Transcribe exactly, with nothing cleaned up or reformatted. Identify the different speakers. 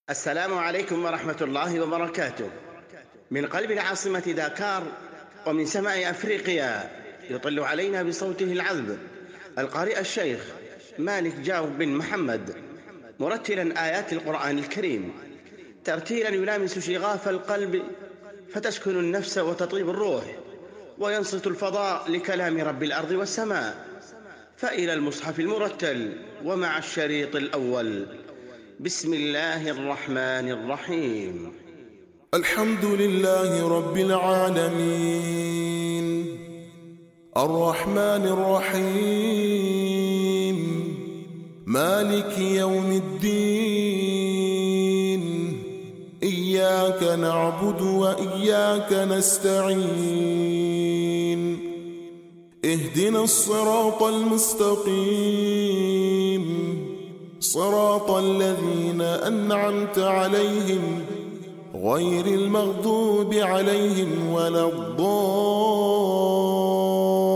Speaker 1: السلام عليكم ورحمة الله وبركاته. من قلب العاصمة داكار ومن سماء أفريقيا يطل علينا بصوته العذب القارئ الشيخ مالك جاو بن محمد، مرتلا آيات القرآن الكريم ترتيلا يلامس شغاف القلب فتسكن النفس وتطيب الروح، وينصت الفضاء لكلام رب الأرض والسماء. فإلى المصحف المرتل ومع الشريط الأول. بسم الله الرحمن الرحيم.
Speaker 2: الحمد لله رب العالمين الرحمن الرحيم مالك يوم الدين، إياك نعبد وإياك نستعين، اهدنا الصراط المستقيم صراط الذين أنعمت عليهم غير المغضوب عليهم ولا الضالين.